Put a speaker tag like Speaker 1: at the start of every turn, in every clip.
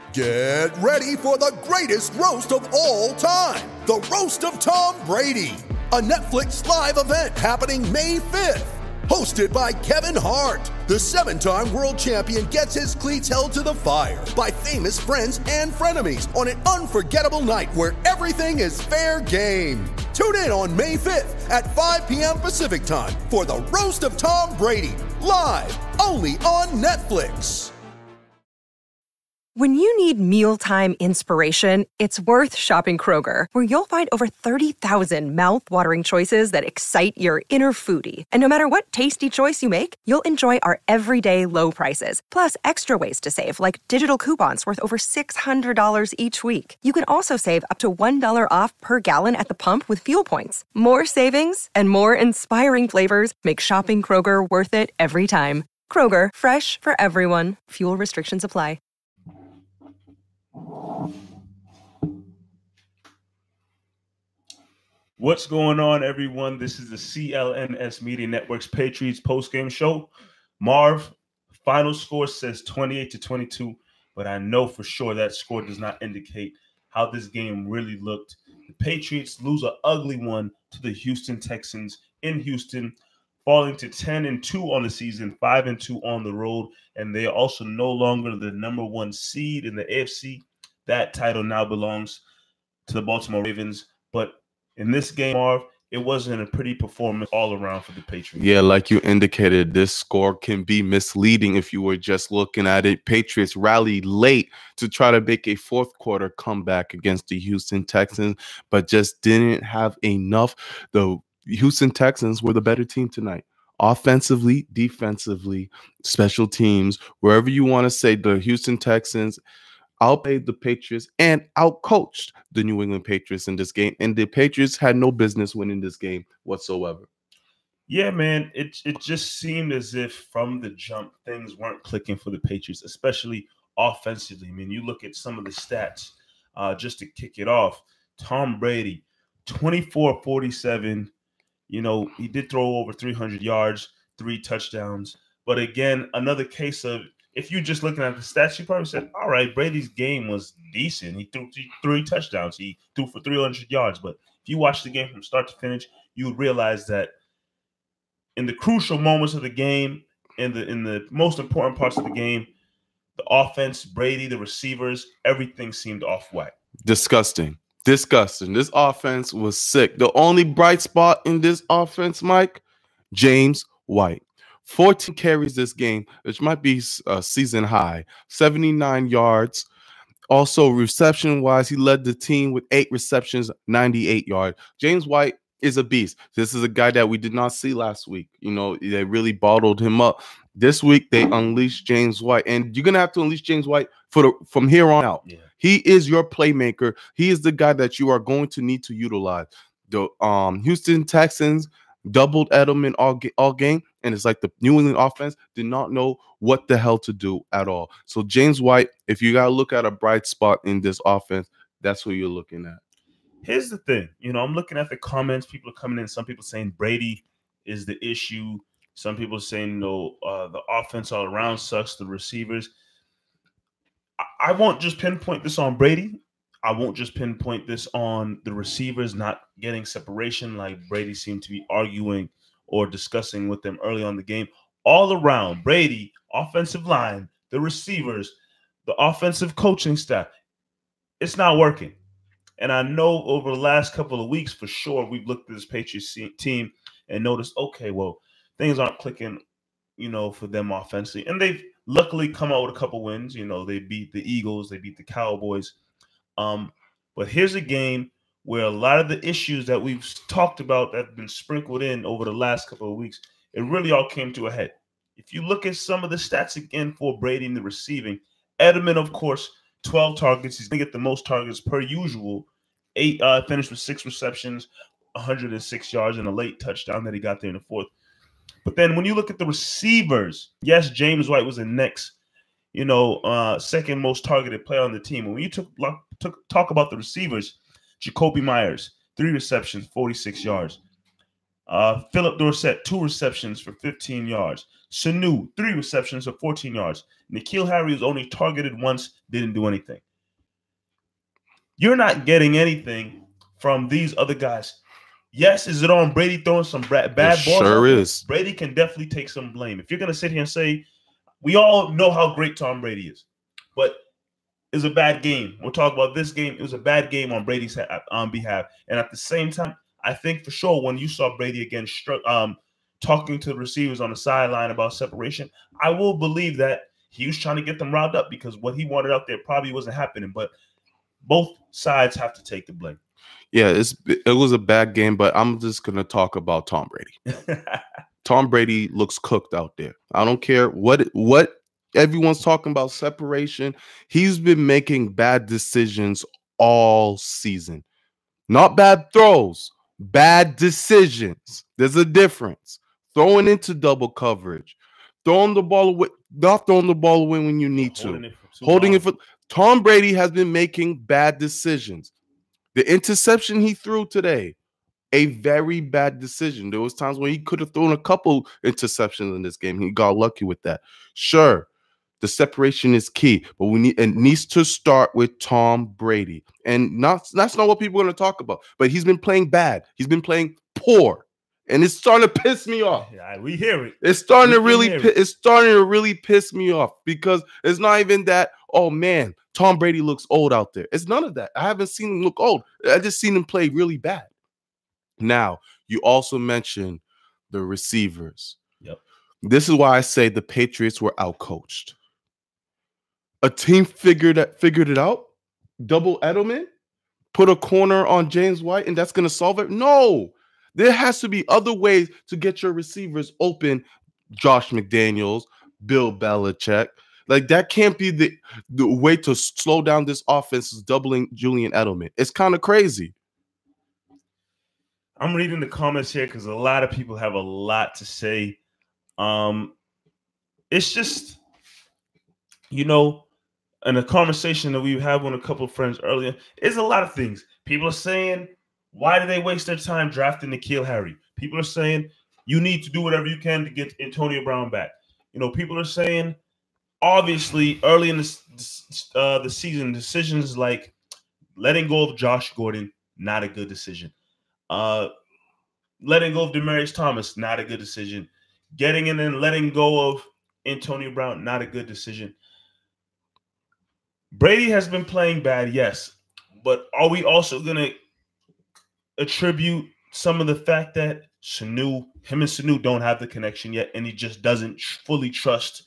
Speaker 1: Get ready for the greatest roast of all time, the Roast of Tom Brady, a Netflix live event happening May 5th. Hosted by Kevin Hart, the 7-time world champion gets his cleats held to the fire by famous friends and frenemies on an unforgettable night where everything is fair game. Tune in on May 5th at 5 p.m. Pacific time for the Roast of Tom Brady, live only on Netflix.
Speaker 2: When you need mealtime inspiration, it's worth shopping Kroger, where you'll find over 30,000 mouth-watering choices that excite your inner foodie. And no matter what tasty choice you make, you'll enjoy our everyday low prices, plus extra ways to save, like digital coupons worth over $600 each week. You can also save up to $1 off per gallon at the pump with fuel points. More savings and more inspiring flavors make shopping Kroger worth it every time. Kroger, fresh for everyone. Fuel restrictions apply.
Speaker 3: What's going on, everyone? This is the CLNS Media Network's Patriots postgame show. Marv, final score says 28-22, but I know for sure that score does not indicate how this game really looked. The Patriots lose an ugly one to the Houston Texans in Houston, falling to 10-2 on the season, 5-2 on the road, and they are also no longer the number one seed in the AFC. That title now belongs to the Baltimore Ravens, but in this game, Marv, it wasn't a pretty performance all around for the Patriots.
Speaker 4: Yeah, like you indicated, this score can be misleading if you were just looking at it. Patriots rallied late to try to make a fourth quarter comeback against the Houston Texans, but just didn't have enough. The Houston Texans were the better team tonight. Offensively, defensively, special teams, wherever you want to say, the Houston Texans outplayed the Patriots and outcoached the New England Patriots in this game. And the Patriots had no business winning this game whatsoever.
Speaker 3: Yeah, man, it just seemed as if from the jump, things weren't clicking for the Patriots, especially offensively. I mean, you look at some of the stats just to kick it off. Tom Brady, 24-47. You know, he did throw over 300 yards, 3 touchdowns. But again, another case of, if you're just looking at the stats, you probably said, all right, Brady's game was decent. He threw 3 touchdowns. He threw for 300 yards. But if you watch the game from start to finish, you would realize that in the crucial moments of the game, in the most important parts of the game, the offense, Brady, the receivers, everything seemed off whack.
Speaker 4: Disgusting. This offense was sick. The only bright spot in this offense, Mike, James White. 14 carries this game, which might be a season high, 79 yards. Also, reception-wise, he led the team with 8 receptions, 98 yards. James White is a beast. This is a guy that we did not see last week. You know, they really bottled him up. This week, they unleashed James White, and you're going to have to unleash James White from here on out. Yeah. He is your playmaker. He is the guy that you are going to need to utilize. The Houston Texans doubled Edelman all game, and it's like the New England offense did not know what the hell to do at all. So James White, if you got to look at a bright spot in this offense, that's what you're looking at.
Speaker 3: Here's the thing. You know, I'm looking at the comments. People are coming in. Some people saying Brady is the issue. Some people saying, no, the offense all around sucks, the receivers. I won't just pinpoint this on Brady. I won't just pinpoint this on the receivers not getting separation like Brady seemed to be arguing or discussing with them early on the game. All around, Brady, offensive line, the receivers, the offensive coaching staff, it's not working. And I know over the last couple of weeks, for sure, we've looked at this Patriots team and noticed, okay, well, things aren't clicking, you know, for them offensively. And they've luckily come out with a couple wins. You know, they beat the Eagles, they beat the Cowboys. But here's a game where a lot of the issues that we've talked about that have been sprinkled in over the last couple of weeks, it really all came to a head. If you look at some of the stats again for Brady in the receiving, Edelman, of course, 12 targets. He's going to get the most targets per usual. Finished with 6 receptions, 106 yards, and a late touchdown that he got there in the fourth. But then when you look at the receivers, yes, James White was the next, second most targeted player on the team. When you talk about the receivers, Jacoby Myers, 3 receptions, 46 yards. Philip Dorsett, 2 receptions for 15 yards. Sanu, 3 receptions for 14 yards. N'Keal Harry was only targeted once, didn't do anything. You're not getting anything from these other guys. Yes, is it on Brady throwing some bad balls?
Speaker 4: Sure is.
Speaker 3: Brady can definitely take some blame. If you're going to sit here and say, we all know how great Tom Brady is, but it was a bad game. We'll talk about this game. It was a bad game on Brady's behalf. And at the same time, I think for sure when you saw Brady again talking to the receivers on the sideline about separation, I will believe that he was trying to get them riled up because what he wanted out there probably wasn't happening. But both sides have to take the blame.
Speaker 4: Yeah, it was a bad game, but I'm just going to talk about Tom Brady. Tom Brady looks cooked out there. I don't care what everyone's talking about separation. He's been making bad decisions all season. Not bad throws, bad decisions. There's a difference. Throwing into double coverage, throwing the ball away, not throwing the ball away when you need to. Holding it for Tom Brady has been making bad decisions. The interception he threw today, a very bad decision. There was times when he could have thrown a couple interceptions in this game. He got lucky with that. Sure, the separation is key, but it needs to start with Tom Brady. And that's not what people are going to talk about. But he's been playing bad. He's been playing poor. And it's starting to piss me off.
Speaker 3: Yeah, we hear it.
Speaker 4: It's starting to really piss me off because it's not even that, oh man, Tom Brady looks old out there. It's none of that. I haven't seen him look old. I just seen him play really bad. Now, you also mentioned the receivers.
Speaker 3: Yep.
Speaker 4: This is why I say the Patriots were outcoached. A team figured it out. Double Edelman, put a corner on James White, and that's going to solve it. No, there has to be other ways to get your receivers open. Josh McDaniels, Bill Belichick. Like, that can't be the way to slow down this offense is doubling Julian Edelman. It's kind of crazy.
Speaker 3: I'm reading the comments here because a lot of people have a lot to say. It's just, in a conversation that we had with a couple of friends earlier, it's a lot of things. People are saying, why did they waste their time drafting N'Keal Harry? People are saying, you need to do whatever you can to get Antonio Brown back. People are saying, obviously, early in the season, decisions like letting go of Josh Gordon, not a good decision. Letting go of Demaryius Thomas, not a good decision. Getting in and letting go of Antonio Brown, not a good decision. Brady has been playing bad, yes, but are we also going to attribute some of the fact that him and Sanu don't have the connection yet, and he just doesn't fully trust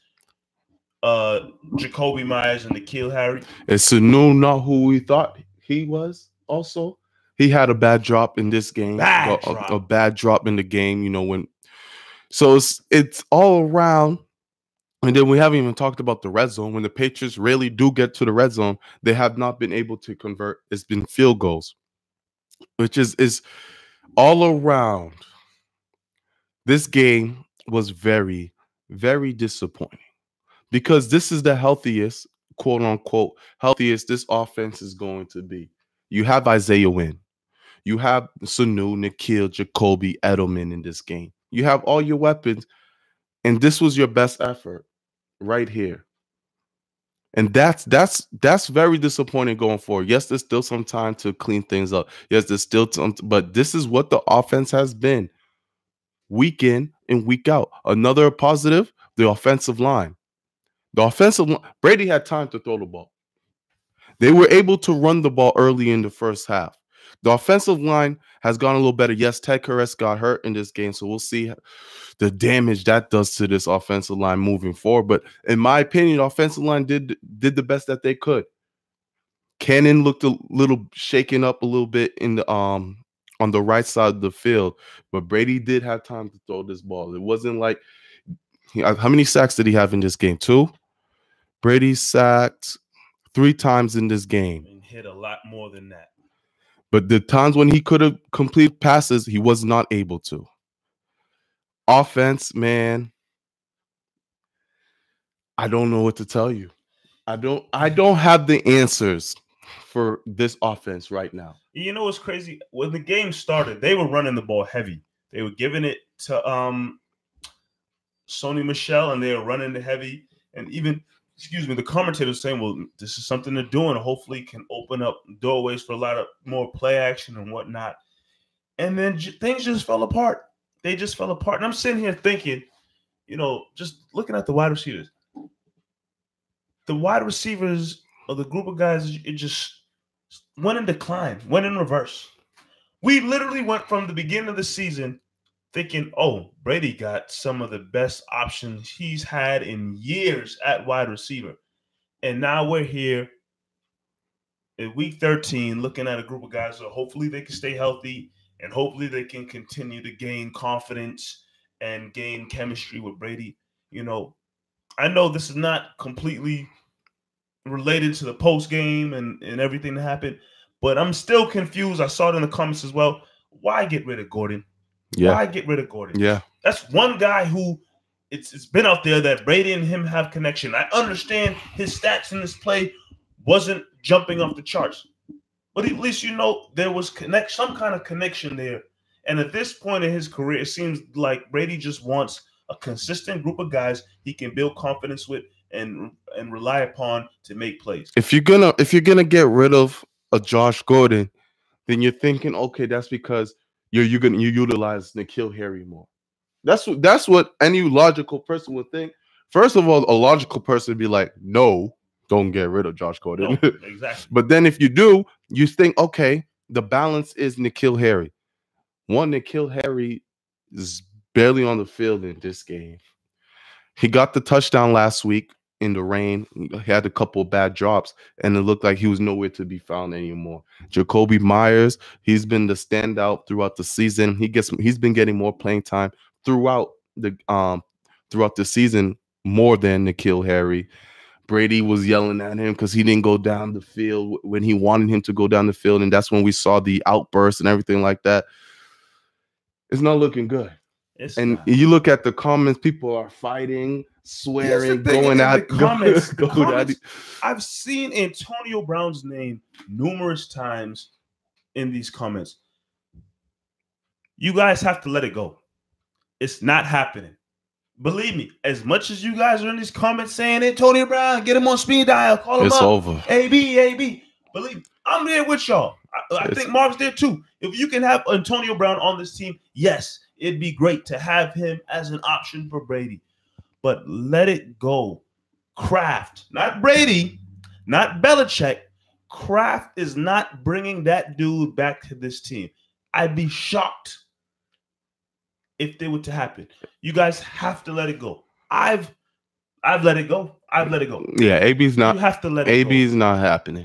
Speaker 3: Jacoby Myers and N'Keal Harry? Is
Speaker 4: Sanu not who we thought he was also? He had a bad drop in this game. A bad drop in the game, so it's all around. And then we haven't even talked about the red zone. When the Patriots really do get to the red zone, they have not been able to convert. It's been field goals, which is all around. This game was very, very disappointing because this is the healthiest, quote unquote, healthiest this offense is going to be. You have Isaiah Wynn. You have Sanu, N'Keal, Jacoby, Edelman in this game. You have all your weapons, and this was your best effort right here. And that's very disappointing going forward. Yes, there's still some time to clean things up. Yes, there's still some, but this is what the offense has been week in and week out. Another positive, the offensive line. The offensive line, Brady had time to throw the ball. They were able to run the ball early in the first half. The offensive line has gone a little better. Yes, Ted Karras got hurt in this game, so we'll see the damage that does to this offensive line moving forward. But in my opinion, the offensive line did the best that they could. Cannon looked a little shaken up a little bit in the on the right side of the field, but Brady did have time to throw this ball. It wasn't like how many sacks did he have in this game? 2. Brady sacked 3 times in this game.
Speaker 3: And hit a lot more than that.
Speaker 4: But the times when he could have completed passes, he was not able to. Offense, man, I don't know what to tell you. I don't have the answers for this offense right now.
Speaker 3: You know what's crazy? When the game started, they were running the ball heavy. They were giving it to Sony Michel, and they were running the heavy. And even, the commentators saying, well, this is something they're doing. Hopefully can open up doorways for a lot of more play action and whatnot. And then things just fell apart. They just fell apart. And I'm sitting here thinking, just looking at the wide receivers. The wide receivers of the group of guys, it just went in decline, went in reverse. We literally went from the beginning of the season thinking, oh, Brady got some of the best options he's had in years at wide receiver. And now we're here in week 13 looking at a group of guys that hopefully they can stay healthy and hopefully they can continue to gain confidence and gain chemistry with Brady. I know this is not completely related to the post game and everything that happened, but I'm still confused. I saw it in the comments as well. Why get rid of Gordon?
Speaker 4: Yeah.
Speaker 3: Why get rid of Gordon?
Speaker 4: Yeah.
Speaker 3: That's one guy who it's been out there that Brady and him have connection. I understand his stats in this play wasn't jumping off the charts, but at least there was some kind of connection there. And at this point in his career, it seems like Brady just wants a consistent group of guys he can build confidence with and rely upon to make plays. If you're
Speaker 4: gonna get rid of a Josh Gordon, then you're thinking, okay, that's because you utilize N'Keal Harry more. That's what any logical person would think. First of all, a logical person would be like, no, don't get rid of Josh Gordon.
Speaker 3: No, exactly.
Speaker 4: But then if you do, you think, okay, the balance is N'Keal Harry. N'Keal Harry is barely on the field in this game. He got the touchdown last week in the rain. He had a couple of bad drops, and it looked like he was nowhere to be found anymore. Jacoby Myers, he's been the standout throughout the season. He's been getting more playing time throughout the season more than N'Keal Harry. Brady was yelling at him because he didn't go down the field when he wanted him to go down the field, and that's when we saw the outburst and everything like that. It's not looking good. You look at the comments, people are fighting, swearing, going at
Speaker 3: the comments. I've seen Antonio Brown's name numerous times in these comments. You guys have to let it go. It's not happening. Believe me, as much as you guys are in these comments saying Antonio Brown, get him on speed dial, call him up.
Speaker 4: It's over.
Speaker 3: AB. Believe me, I'm there with y'all. I think Mark's there too. If you can have Antonio Brown on this team, yes, it'd be great to have him as an option for Brady. But let it go. Kraft, not Brady, not Belichick. Kraft is not bringing that dude back to this team. I'd be shocked if they were to happen. You guys have to let it go. I've let it go.
Speaker 4: Yeah, AB's not.
Speaker 3: You have to let it go.
Speaker 4: AB's not happening.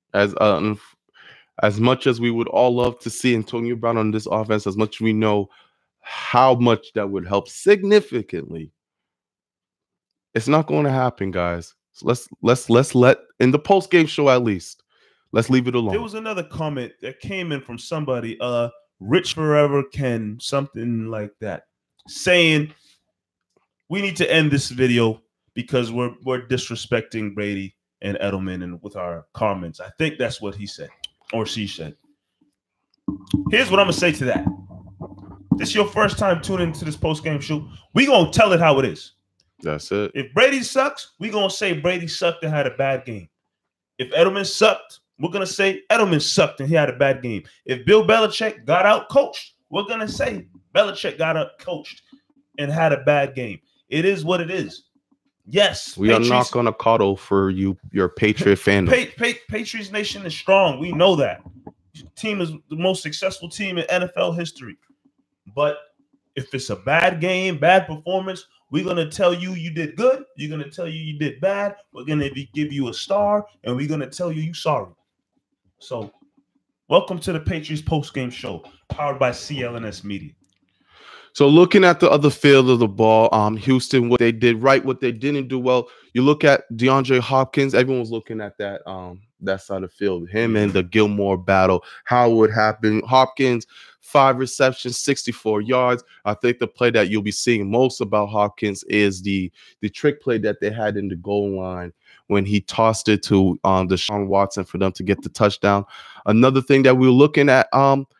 Speaker 4: As much as we would all love to see Antonio Brown on this offense, as much as we know how much that would help significantly, it's not going to happen, guys. So let's let in the post-game show at least. Let's leave it alone.
Speaker 3: There was another comment that came in from somebody, Rich Forever Ken, something like that, saying we need to end this video because we're disrespecting Brady and Edelman and with our comments. I think that's what he said or she said. Here's what I'm gonna say to that. This is your first time tuning into this post-game show. We gonna tell it how it is.
Speaker 4: That's it.
Speaker 3: If Brady sucks, we gonna say Brady sucked and had a bad game. If Edelman sucked, we're gonna say Edelman sucked and he had a bad game. If Bill Belichick got out coached, we're gonna say Belichick got out coached and had a bad game. It is what it is. Yes,
Speaker 4: we are not going to coddle for you, your Patriot fandom.
Speaker 3: Patriots Nation is strong. We know that. Team is the most successful team in NFL history. But if it's a bad game, bad performance, we're going to tell you you did good. You're going to tell you did bad. We're going to give you a star, and we're going to tell you sorry. So, welcome to the Patriots post-game show, powered by CLNS Media.
Speaker 4: So looking at the other field of the ball, Houston, what they did right, what they didn't do well. You look at DeAndre Hopkins. Everyone was looking at that side of the field. Him and the Gilmore battle. How it would happen. Hopkins, 5 receptions, 64 yards. I think the play that you'll be seeing most about Hopkins is the trick play that they had in the goal line when he tossed it to Deshaun Watson for them to get the touchdown. Another thing that we were looking at,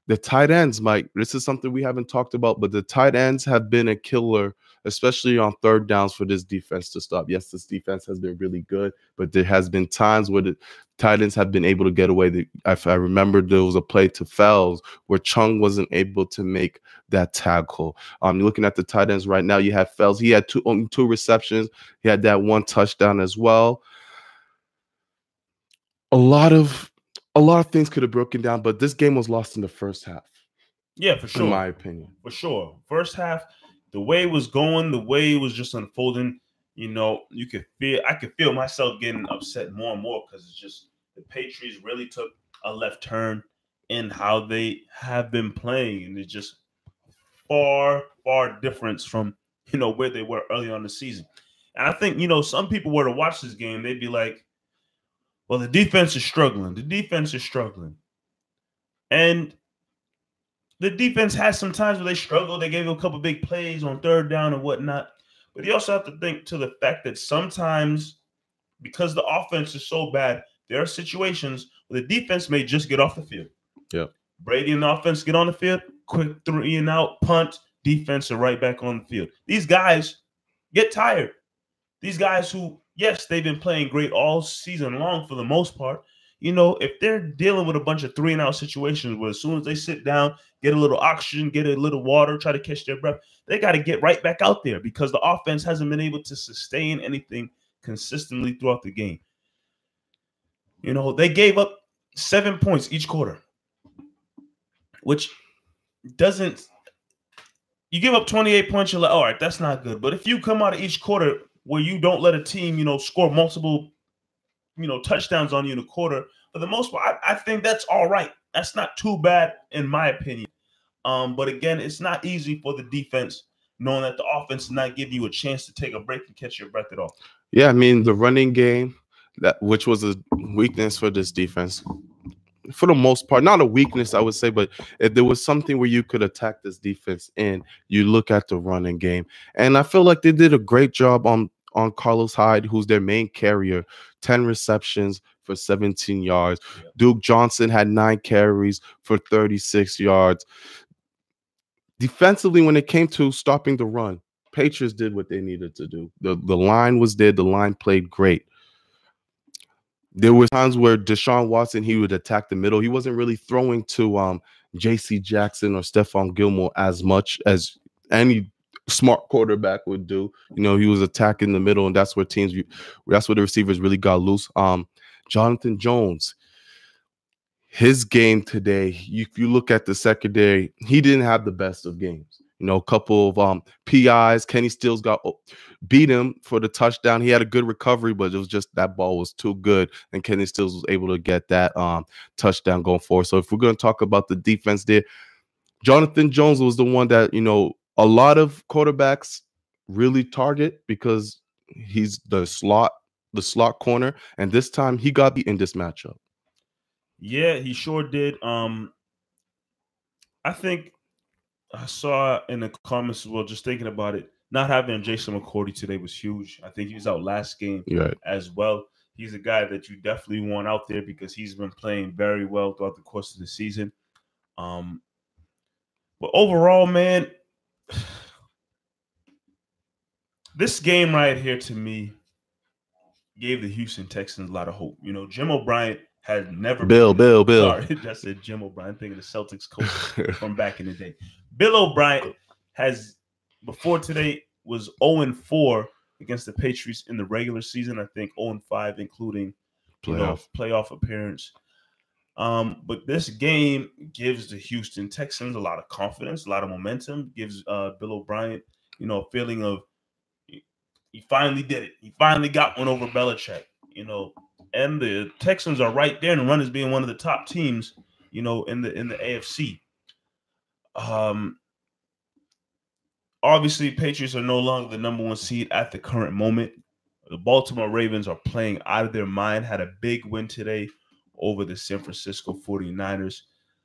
Speaker 4: the tight ends, Mike, this is something we haven't talked about, but the tight ends have been a killer, especially on third downs for this defense to stop. Yes, this defense has been really good, but there has been times where the tight ends have been able to get away. If I remember, there was a play to Fells where Chung wasn't able to make that tackle. You're looking at the tight ends right now. You have Fells. He had only two receptions. He had that one touchdown as well. A lot of things could have broken down, but this game was lost in the first half.
Speaker 3: Yeah, for sure.
Speaker 4: In my opinion.
Speaker 3: For sure. First half, the way it was going, the way it was just unfolding, I could feel myself getting upset more and more because it's just the Patriots really took a left turn in how they have been playing. And it's just far, far difference from, where they were early on in the season. And I think, some people were to watch this game, they'd be like, well, the defense is struggling. The defense is struggling. And the defense has some times where they struggle. They gave you a couple big plays on third down and whatnot. But you also have to think to the fact that sometimes, because the offense is so bad, there are situations where the defense may just get off the field.
Speaker 4: Yeah.
Speaker 3: Brady and the offense get on the field, quick 3 and out, punt, defense are right back on the field. These guys get tired. These guys who, yes, they've been playing great all season long for the most part. If they're dealing with a bunch of 3 and out situations where as soon as they sit down, get a little oxygen, get a little water, try to catch their breath, they got to get right back out there because the offense hasn't been able to sustain anything consistently throughout the game. They gave up 7 points each quarter, which doesn't – you give up 28 points, you're like, all right, that's not good. But if you come out of each quarter where you don't let a team, score multiple – touchdowns on you in a quarter, for the most part, I think that's all right. That's not too bad in my opinion. But again, it's not easy for the defense knowing that the offense is not giving you a chance to take a break and catch your breath at all.
Speaker 4: Yeah, I mean, the running game, which was a weakness for this defense, for the most part, not a weakness, I would say, but if there was something where you could attack this defense in, you look at the running game. And I feel like they did a great job on Carlos Hyde, who's their main carrier, 10 receptions for 17 yards. Yeah. Duke Johnson had 9 carries for 36 yards. Defensively, when it came to stopping the run, Patriots did what they needed to do. The line was there. The line played great. There were times where Deshaun Watson, he would attack the middle. He wasn't really throwing to J.C. Jackson or Stephon Gilmore as much as any smart quarterback would do. He was attacking the middle, and that's where the receivers really got loose. Jonathan Jones, his game today, if you look at the secondary, he didn't have the best of games. A couple of PIs. Kenny Stills beat him for the touchdown. He had a good recovery, but it was just that ball was too good, and Kenny Stills was able to get that touchdown going forward. So if we're going to talk about the defense there, Jonathan Jones was the one that, a lot of quarterbacks really target because he's the slot corner, and this time he got beat in this matchup.
Speaker 3: Yeah, he sure did. I think I saw in the comments as well, just thinking about it, not having Jason McCourty today was huge. I think he was out last game as well. He's a guy that you definitely want out there because he's been playing very well throughout the course of the season. But overall, man, this game right here to me gave the Houston Texans a lot of hope. Jim O'Brien had never
Speaker 4: Bill.
Speaker 3: Sorry, I said Jim O'Brien, thinking the Celtics coach from back in the day. Bill O'Brien has, before today, was 0-4 against the Patriots in the regular season. I think 0-5, including playoff appearance. But this game gives the Houston Texans a lot of confidence, a lot of momentum, gives Bill O'Brien, a feeling of he finally did it. He finally got one over Belichick, and the Texans are right there in the run as being one of the top teams, in the AFC. Obviously, Patriots are no longer the number 1 seed at the current moment. The Baltimore Ravens are playing out of their mind, had a big win today over the San Francisco 49ers.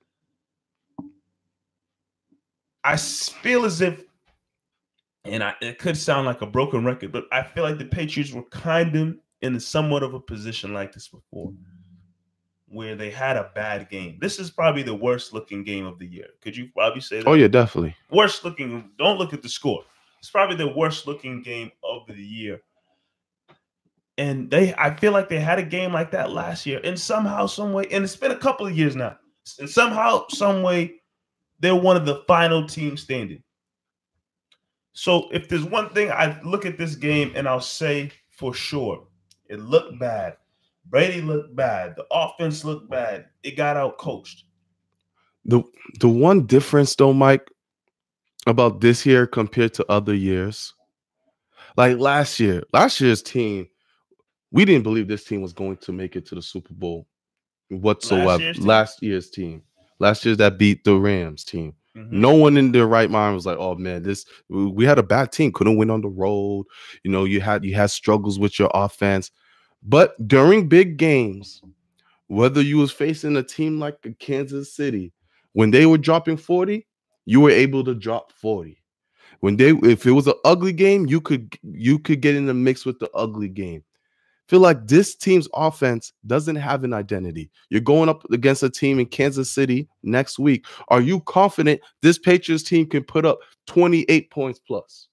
Speaker 3: I feel as if, and it could sound like a broken record, but I feel like the Patriots were kind of in somewhat of a position like this before. where they had a bad game. This is probably the worst looking game of the year. Could you probably say that?
Speaker 4: Oh yeah, definitely.
Speaker 3: Worst looking. Don't look at the score. It's probably the worst looking game of the year. And I feel like they had a game like that last year, and somehow, some way, and it's been a couple of years now, and somehow, some way, they're one of the final teams standing. So if there's one thing, I look at this game and I'll say for sure, it looked bad. Brady looked bad. The offense looked bad. It got out coached.
Speaker 4: The one difference though, Mike, about this year compared to other years, like last year's team, we didn't believe this team was going to make it to the Super Bowl whatsoever. Last year's team that beat the Rams team. Mm-hmm. No one in their right mind was like, "Oh man, we had a bad team, couldn't win on the road." You know, you had struggles with your offense, but during big games, whether you was facing a team like Kansas City, when they were dropping 40, you were able to drop 40. If it was an ugly game, you could get in the mix with the ugly game. Feel like this team's offense doesn't have an identity. You're going up against a team in Kansas City next week. Are you confident this Patriots team can put up 28 points plus?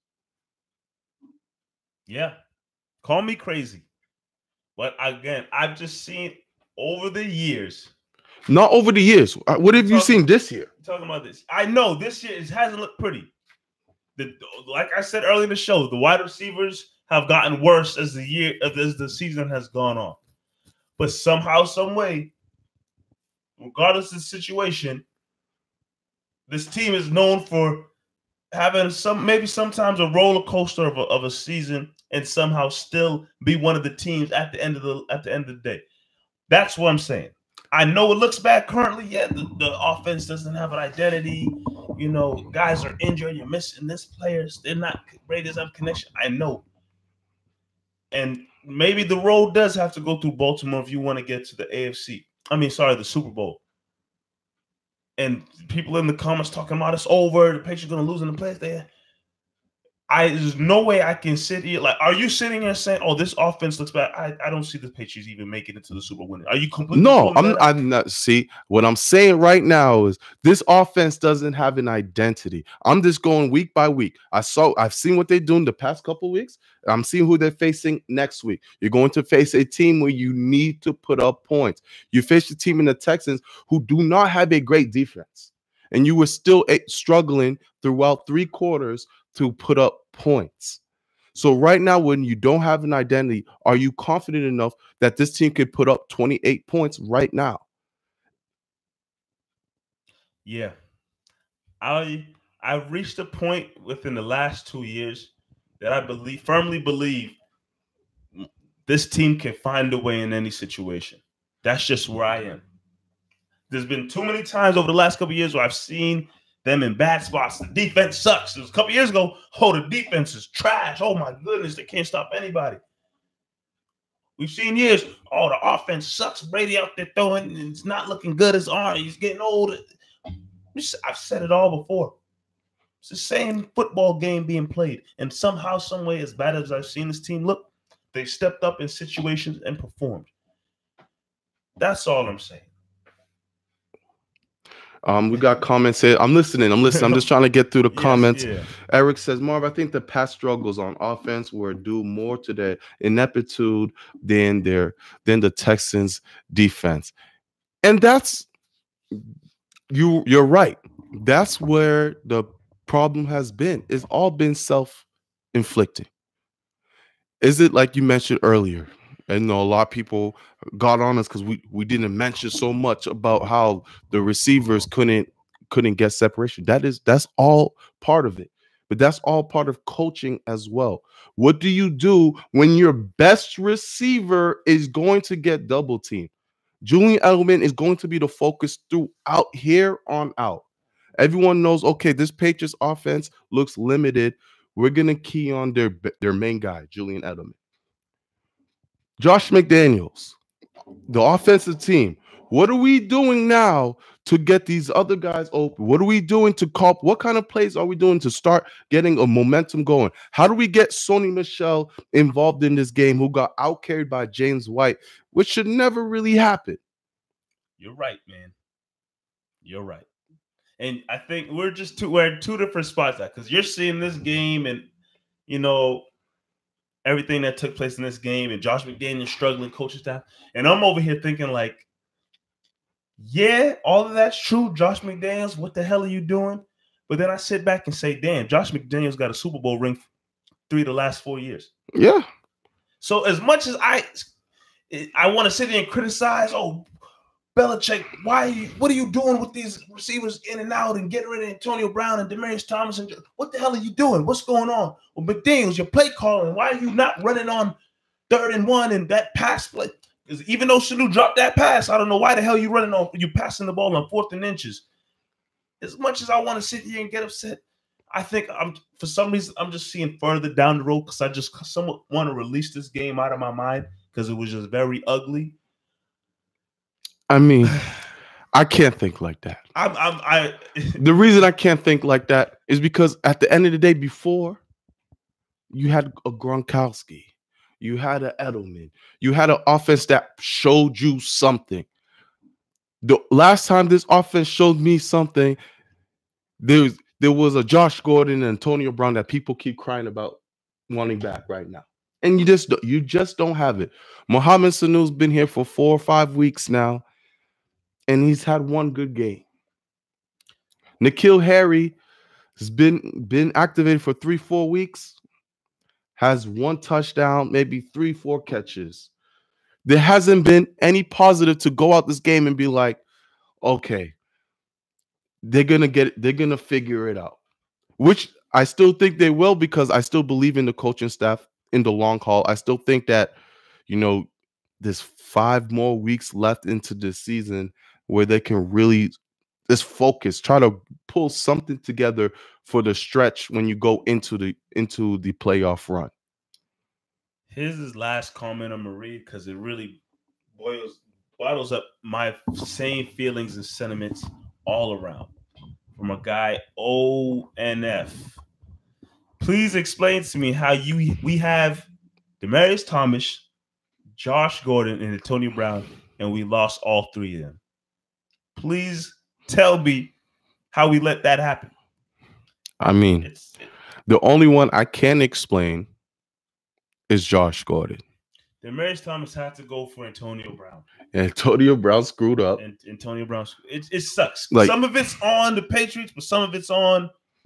Speaker 3: Yeah. Call me crazy. But again, I've just seen over the years.
Speaker 4: Not over the years. What have you seen this year?
Speaker 3: Talking about this. I know this year it hasn't looked pretty. Like I said earlier in the show, the wide receivers have gotten worse as the season has gone on. But somehow, some way, regardless of the situation, this team is known for having sometimes a roller coaster of a season and somehow still be one of the teams at the end of the day. That's what I'm saying. I know it looks bad currently. Yeah, the offense doesn't have an identity. You know, guys are injured. You're missing this players. They're not Brady doesn't have connection. I know. And maybe the road does have to go through Baltimore if you want to get to the Super Bowl. And people in the comments talking about it's over. The Patriots are going to lose in the playoffs. There's no way I can sit here. Like, are you sitting here saying, "Oh, this offense looks bad"? I don't see the Patriots even making it to the Super Bowl. Are you completely?
Speaker 4: No, I'm not. See, what I'm saying right now is this offense doesn't have an identity. I'm just going week by week. I've seen what they're doing the past couple of weeks. I'm seeing who they're facing next week. You're going to face a team where you need to put up points. You face a team in the Texans who do not have a great defense, and you were still struggling throughout 3 quarters to put up points. So right now, when you don't have an identity, are you confident enough that this team could put up 28 points right now?
Speaker 3: Yeah. I've reached a point within the last 2 years that I firmly believe this team can find a way in any situation. That's just where I am. There's been too many times over the last couple of years where I've seen them in bad spots. The defense sucks. It was a couple years ago. Oh, the defense is trash. Oh, my goodness. They can't stop anybody. We've seen years. Oh, the offense sucks. Brady out there throwing. And it's not looking good. His arm. He's getting old. I've said it all before. It's the same football game being played. And somehow, some way, as bad as I've seen this team look, they stepped up in situations and performed. That's all I'm saying.
Speaker 4: We got comments here. I'm listening. I'm just trying to get through the comments.
Speaker 3: Yeah.
Speaker 4: Eric says, Marv, I think the past struggles on offense were due more to their ineptitude than the Texans defense. And that's you're right. That's where the problem has been. It's all been self-inflicting. Is it like you mentioned earlier? And a lot of people got on us because we didn't mention so much about how the receivers couldn't get separation. That's all part of it. But that's all part of coaching as well. What do you do when your best receiver is going to get double teamed? Julian Edelman is going to be the focus throughout here on out. Everyone knows, okay, this Patriots offense looks limited. We're going to key on their main guy, Julian Edelman. Josh McDaniels, the offensive team. What are we doing now to get these other guys open? What are we doing to call? What kind of plays are we doing to start getting a momentum going? How do we get Sony Michel involved in this game, who got out-carried by James White, which should never really happen?
Speaker 3: You're right, man. You're right. And I think we're at two different spots because you're seeing this game and, you know, everything that took place in this game and Josh McDaniels struggling coaching staff. And I'm over here thinking like, yeah, all of that's true. Josh McDaniels, what the hell are you doing? But then I sit back and say, damn, Josh McDaniels got a Super Bowl ring 3 of the last 4 years.
Speaker 4: Yeah.
Speaker 3: So as much as I want to sit there and criticize, Belichick, what are you doing with these receivers in and out and getting rid of Antonio Brown and Demaryius Thomas? And what the hell are you doing? What's going on? Well, McDaniels, your play calling. Why are you not running on 3rd and 1 and that pass play? Because even though Sanu dropped that pass, I don't know why the hell you passing the ball on 4th and inches. As much as I want to sit here and get upset, I think for some reason I'm just seeing further down the road because I just somewhat want to release this game out of my mind because it was just very ugly.
Speaker 4: I mean, I can't think like that. The reason I can't think like that is because at the end of the day, before you had a Gronkowski, you had an Edelman, you had an offense that showed you something. The last time this offense showed me something, there was a Josh Gordon and Antonio Brown that people keep crying about wanting back right now. And you just don't have it. Mohamed Sanu's been here for 4 or 5 weeks now. And he's had one good game. N'Keal Harry has been activated for 3-4 weeks, has 1 touchdown, maybe 3-4 catches. There hasn't been any positive to go out this game and be like, okay, they're gonna figure it out. Which I still think they will because I still believe in the coaching staff in the long haul. I still think that, there's 5 more weeks left into this season where they can really just focus, try to pull something together for the stretch when you go into the playoff run.
Speaker 3: Here's his last comment I'm gonna read because it really bottles up my same feelings and sentiments all around. From a guy ONF. Please explain to me how we have Demaryius Thomas, Josh Gordon, and Antonio Brown, and we lost all 3 of them. Please tell me how we let that happen.
Speaker 4: I mean, the only one I can explain is Josh Gordon.
Speaker 3: Demaryius Thomas had to go for Antonio Brown.
Speaker 4: Antonio Brown screwed up.
Speaker 3: And Antonio Brown, it sucks. Some of it's on the Patriots, but some of it's on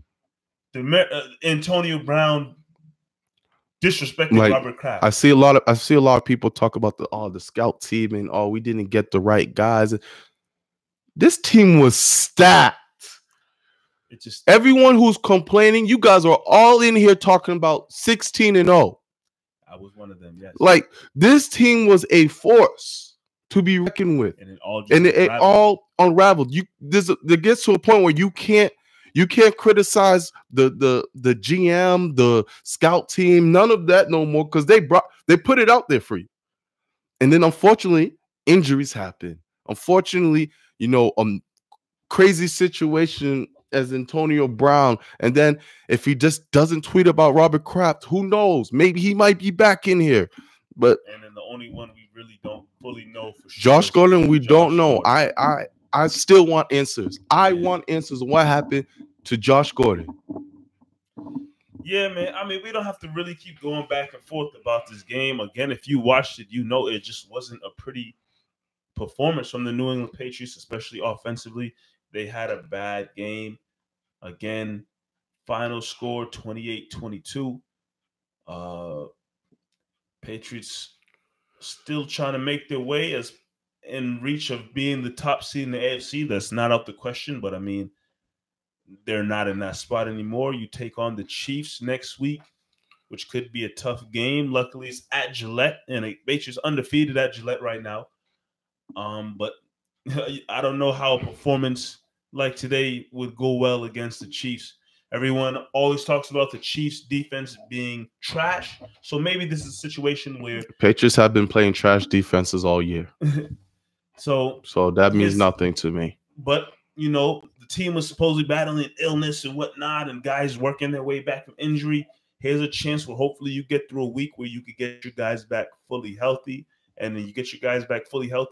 Speaker 3: Antonio Brown disrespecting Robert Kraft.
Speaker 4: I see a lot of people talk about the scout team and we didn't get the right guys. This team was stacked. Everyone who's complaining, you guys are all in here talking about 16-0.
Speaker 3: I was one of them, yes.
Speaker 4: Like, this team was a force to be reckoned with. And it all unraveled. There gets to a point where you can't criticize the GM, the scout team, none of that no more, because they put it out there for you. And then unfortunately, injuries happen. Unfortunately, crazy situation as Antonio Brown. And then if he just doesn't tweet about Robert Kraft, who knows? Maybe he might be back in here. And
Speaker 3: then the only one we really don't fully know for sure.
Speaker 4: Josh Gordon, we don't know. I still want answers. I want answers on what happened to Josh Gordon.
Speaker 3: Yeah, man. I mean, we don't have to really keep going back and forth about this game. Again, if you watched it, it just wasn't a pretty performance from the New England Patriots, especially offensively. They had a bad game. Again, final score 28-22. Patriots still trying to make their way as in reach of being the top seed in the AFC. That's not out the question, but I mean, they're not in that spot anymore. You take on the Chiefs next week, which could be a tough game. Luckily, it's at Gillette, and the Patriots undefeated at Gillette right now. But I don't know how a performance like today would go well against the Chiefs. Everyone always talks about the Chiefs' defense being trash. So maybe this is a situation where
Speaker 4: Patriots have been playing trash defenses all year.
Speaker 3: So
Speaker 4: that means nothing to me.
Speaker 3: But, the team was supposedly battling illness and whatnot, and guys working their way back from injury. Here's a chance where hopefully you get through a week where you could get your guys back fully healthy. And then you get your guys back fully healthy.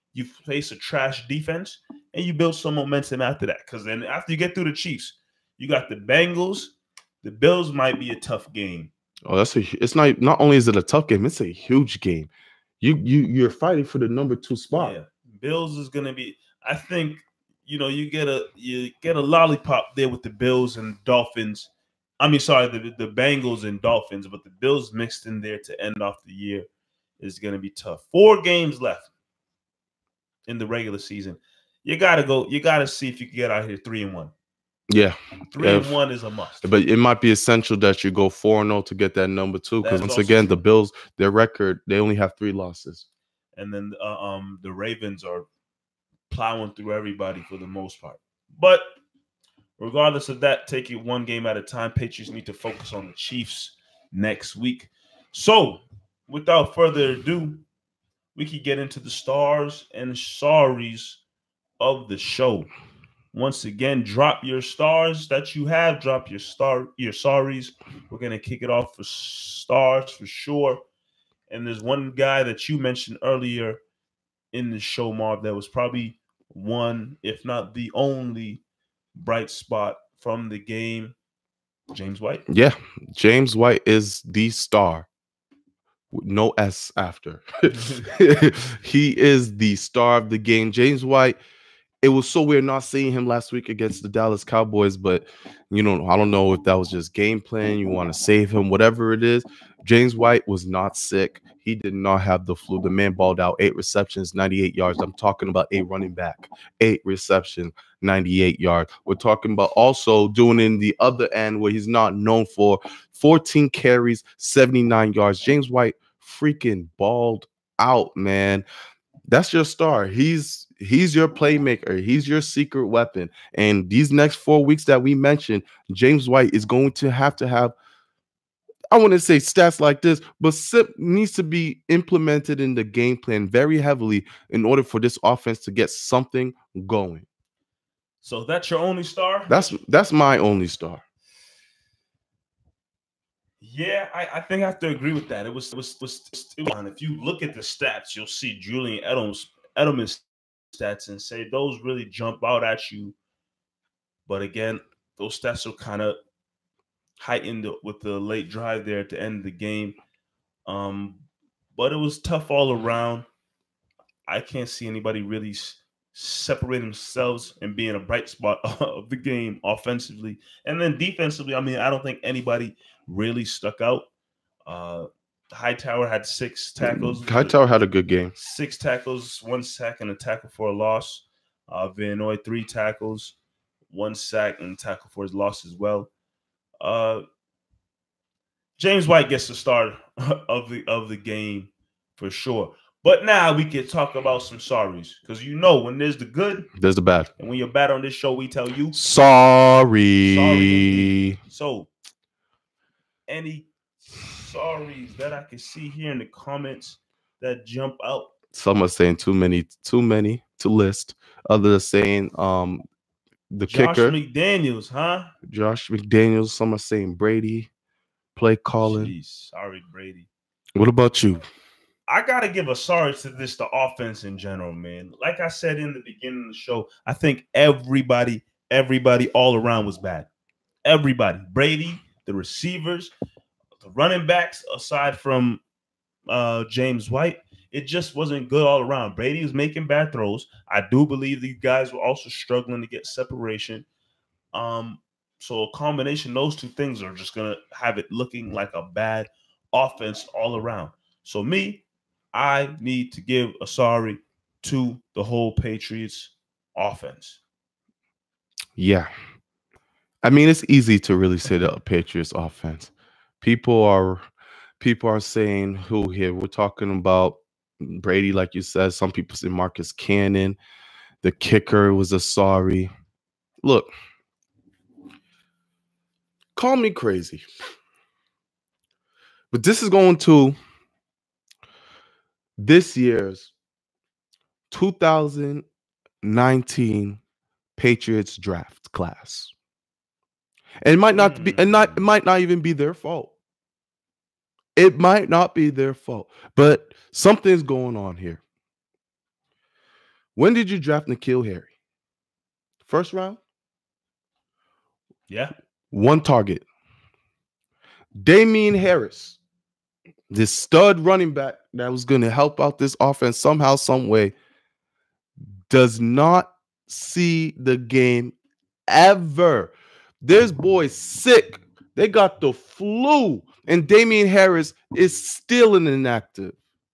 Speaker 3: you face a trash defense, and you build some momentum after that. Because then after you get through the Chiefs, you got the Bengals. The Bills might be a tough game.
Speaker 4: Oh, it's not only is it a tough game, it's a huge game. You're fighting for the number 2 spot.
Speaker 3: Yeah, Bills is gonna be. I think you get a lollipop there with the Bills and Dolphins. I mean, sorry, the Bengals and Dolphins, but the Bills mixed in there to end off the year is gonna be tough. 4 games left in the regular season. You gotta see if you can get out here 3-1.
Speaker 4: Yeah,
Speaker 3: 3-1 is a must.
Speaker 4: But it might be essential that you go 4-0 to get that number 2. Because once again, the Bills, their record, they only have 3 losses.
Speaker 3: And then the Ravens are plowing through everybody for the most part. But regardless of that, take it one game at a time. Patriots need to focus on the Chiefs next week. So, without further ado, we can get into the stars and sorries of the show. Once again, drop your stars that you have. Drop your sorries. We're going to kick it off for stars for sure. And there's one guy that you mentioned earlier in the show, Marv, that was probably one, if not the only, bright spot from the game. James White.
Speaker 4: Yeah, James White is the star. No S after. He is the star of the game. James White. It was so weird not seeing him last week against the Dallas Cowboys, but I don't know if that was just game plan. You want to save him, whatever it is. James White was not sick. He did not have the flu. The man balled out, 8 receptions, 98 yards. I'm talking about a running back, 8 receptions, 98 yards. We're talking about also doing in the other end where he's not known for, 14 carries, 79 yards. James White freaking balled out, man. That's your star. He's your playmaker. He's your secret weapon. And these next 4 weeks that we mentioned, James White is going to have, I wouldn't say stats like this, but needs to be implemented in the game plan very heavily in order for this offense to get something going.
Speaker 3: So that's your only star?
Speaker 4: That's my only star.
Speaker 3: Yeah, I think I have to agree with that. It was if you look at the stats, you'll see Julian Edelman's stats and say those really jump out at you. But again, those stats are kind of heightened with the late drive there at the end of the game. But it was tough all around. I can't see anybody really separate themselves and being a bright spot of the game offensively. And then defensively, I mean, I don't think anybody really stuck out. Hightower had 6 tackles.
Speaker 4: Hightower had a good game.
Speaker 3: 6 tackles, 1 sack, and a tackle for a loss. Van Noy, 3 tackles, 1 sack, and a tackle for his loss as well. James White gets the start of the game for sure. But now we can talk about some sorries. Because when there's the good,
Speaker 4: there's the bad.
Speaker 3: And when you're bad on this show, we tell you
Speaker 4: sorry.
Speaker 3: So, any sorries that I can see here in the comments that jump out?
Speaker 4: Some are saying too many to list. Others are saying the
Speaker 3: Josh
Speaker 4: kicker.
Speaker 3: McDaniels, huh?
Speaker 4: Josh McDaniels. Some are saying Brady. Play calling.
Speaker 3: Jeez, sorry, Brady.
Speaker 4: What about you?
Speaker 3: I got to give a sorry to the offense in general, man. Like I said in the beginning of the show, I think everybody all around was bad. Everybody. Brady, the receivers, the running backs, aside from James White, it just wasn't good all around. Brady was making bad throws. I do believe these guys were also struggling to get separation. So a combination, those two things are just going to have it looking like a bad offense all around. So I need to give a sorry to the whole Patriots offense.
Speaker 4: Yeah. I mean, it's easy to really say the Patriots offense. People are saying who here? We're talking about Brady, like you said. Some people say Marcus Cannon. The kicker was a sorry. Look, call me crazy, but this is going to this year's 2019 Patriots draft class. And it might not be, and it might not even be their fault. It might not be their fault, but something's going on here. When did you draft N'Keal Harry? First round?
Speaker 3: Yeah.
Speaker 4: One target. Damian Harris, this stud running back that was going to help out this offense somehow, some way, does not see the game ever. This boy's sick. They got the flu, and Damian Harris is still inactive.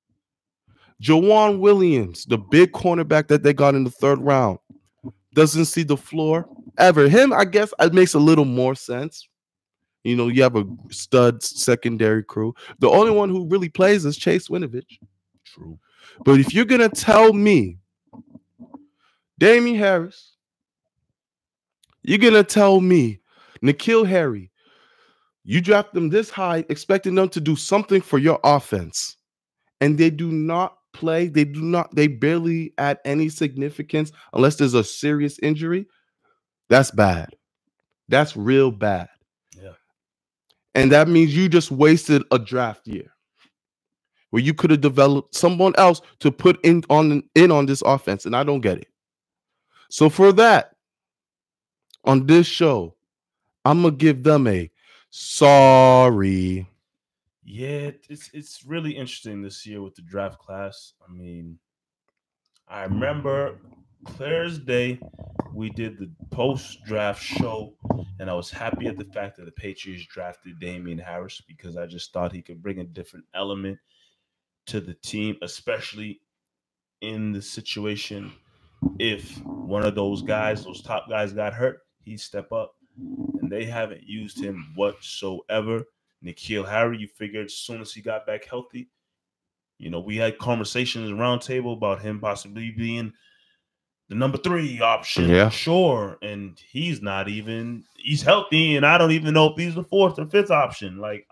Speaker 4: Jawan Williams, the big cornerback that they got in the third round, doesn't see the floor ever. Him, I guess, it makes a little more sense. You know, you have a stud secondary crew. The only one who really plays is Chase Winovich.
Speaker 3: True.
Speaker 4: But if you're going to tell me Damian Harris, you're going to tell me N'Keal Harry, you draft them this high, expecting them to do something for your offense, and they do not play, they barely add any significance unless there's a serious injury, that's bad. That's real bad.
Speaker 3: Yeah.
Speaker 4: And that means you just wasted a draft year where you could have developed someone else to put in on this offense, and I don't get it. So for that, on this show, I'm gonna give them a sorry.
Speaker 3: Yeah, it's really interesting this year with the draft class. I mean, I remember clear as day, we did the post-draft show, and I was happy at the fact that the Patriots drafted Damian Harris because I just thought he could bring a different element to the team, especially in the situation if one of those guys, those top guys got hurt, he'd step up, and they haven't used him whatsoever. N'Keal Harry, you figured as soon as he got back healthy, you know, we had conversations around table about him possibly being the number 3 option,
Speaker 4: Yeah.
Speaker 3: sure. And he's not even, he's healthy, and I don't even know if he's the 4th or 5th option. Like,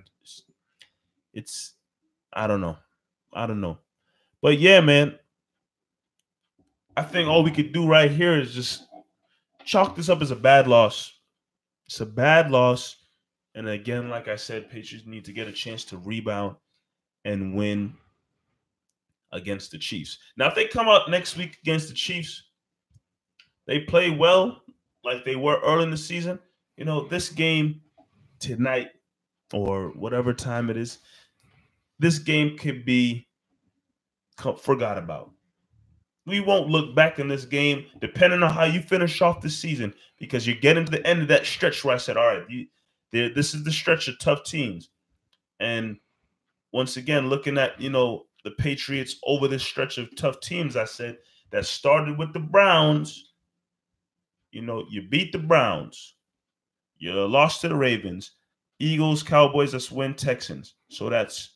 Speaker 3: I don't know. But yeah, man, I think all we could do right here is just chalk this up as a bad loss. It's a bad loss. And again, like I said, Patriots need to get a chance to rebound and win against the Chiefs. Now, if they come out next week against the Chiefs, they play well like they were early in the season, you know, this game tonight or whatever time it is, this game could be forgot about. We won't look back in this game depending on how you finish off the season, because you're getting to the end of that stretch where I said, all right, this is the stretch of tough teams. And once again, looking at, you know, the Patriots over this stretch of tough teams, I said, that started with the Browns. You know, you beat the Browns. You lost to the Ravens. Eagles, Cowboys, that's win, Texans. So that's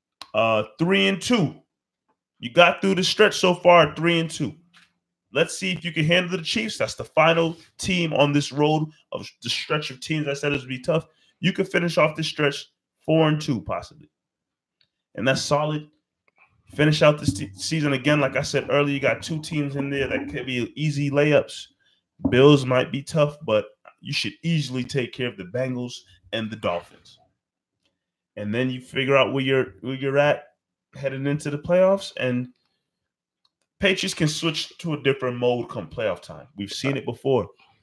Speaker 3: 3-2. You got through the stretch so far, 3-2. Let's see if you can handle the Chiefs. That's the final team on this road of the stretch of teams I said it would be tough. You could finish off this stretch 4-2 possibly. And that's solid. Finish out this season again. Like I said earlier, you got 2 teams in there that could be easy layups. Bills might be tough, but you should easily take care of the Bengals and the Dolphins. And then you figure out where you're at heading into the playoffs, and Patriots can switch to a different mode come playoff time. We've seen it before.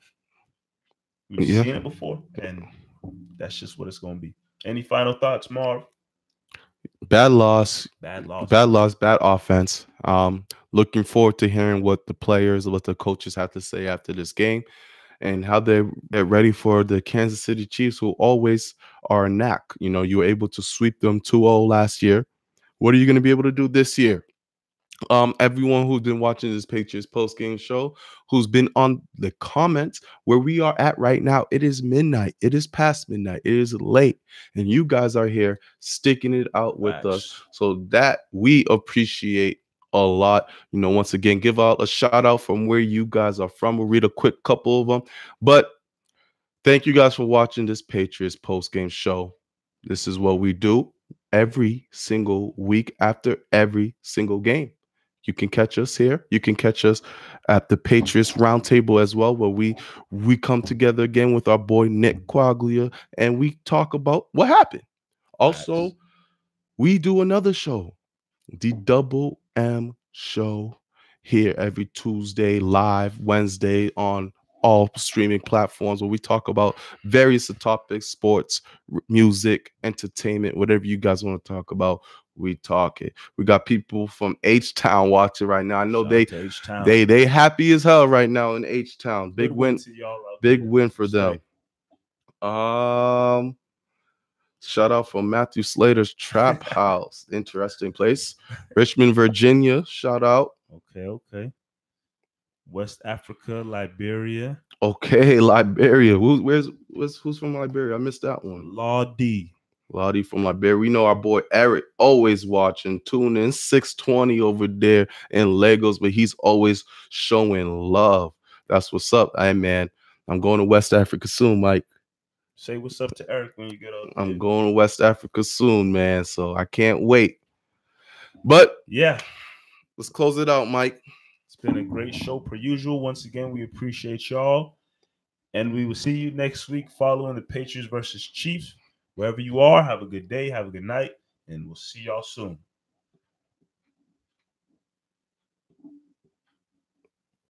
Speaker 3: And that's just what it's going to be. Any final thoughts, Marv?
Speaker 4: Bad loss, bad offense. Looking forward to hearing what the players, what the coaches have to say after this game, and how they get ready for the Kansas City Chiefs, who always are a knack. You know, you were able to sweep them 2-0 last year. What are you going to be able to do this year? Everyone who's been watching this Patriots post-game show, who's been on the comments where we are at right now, it is midnight. It is past midnight. It is late. And you guys are here sticking it out with us. So that we appreciate a lot. You know, once again, give out a shout out from where you guys are from. We'll read a quick couple of them. But thank you guys for watching this Patriots post-game show. This is what we do every single week after every single game. You can catch us here. You can catch us at the Patriots Roundtable as well, where we come together again with our boy Nick Quaglia, and we talk about what happened. Also, we do another show, the Double M Show, here every Tuesday, live Wednesday on all streaming platforms where we talk about various topics, sports, music, entertainment, whatever you guys want to talk about. We talk it. We got people from H-Town watching right now. I know they happy as hell right now in H-Town. Big win
Speaker 3: to y'all out
Speaker 4: big
Speaker 3: there.
Speaker 4: win for them. Shout out for Matthew Slater's Trap House. Interesting place. Richmond, Virginia. Shout out.
Speaker 3: Okay. West Africa, Liberia.
Speaker 4: Okay, Liberia. Who's from Liberia? I missed that one.
Speaker 3: Lottie
Speaker 4: from Liberia. We know our boy Eric always watching. Tune in 620 over there in Lagos, but he's always showing love. That's what's up. Hey man, I'm going to West Africa soon, Mike.
Speaker 3: Say what's up to Eric when you get out there.
Speaker 4: I'm going to West Africa soon, man. So I can't wait. But
Speaker 3: yeah,
Speaker 4: let's close it out, Mike.
Speaker 3: It's been a great show per usual. Once again, we appreciate y'all. And we will see you next week following the Patriots versus Chiefs. Wherever you are, have a good day, have a good night, and we'll see y'all soon.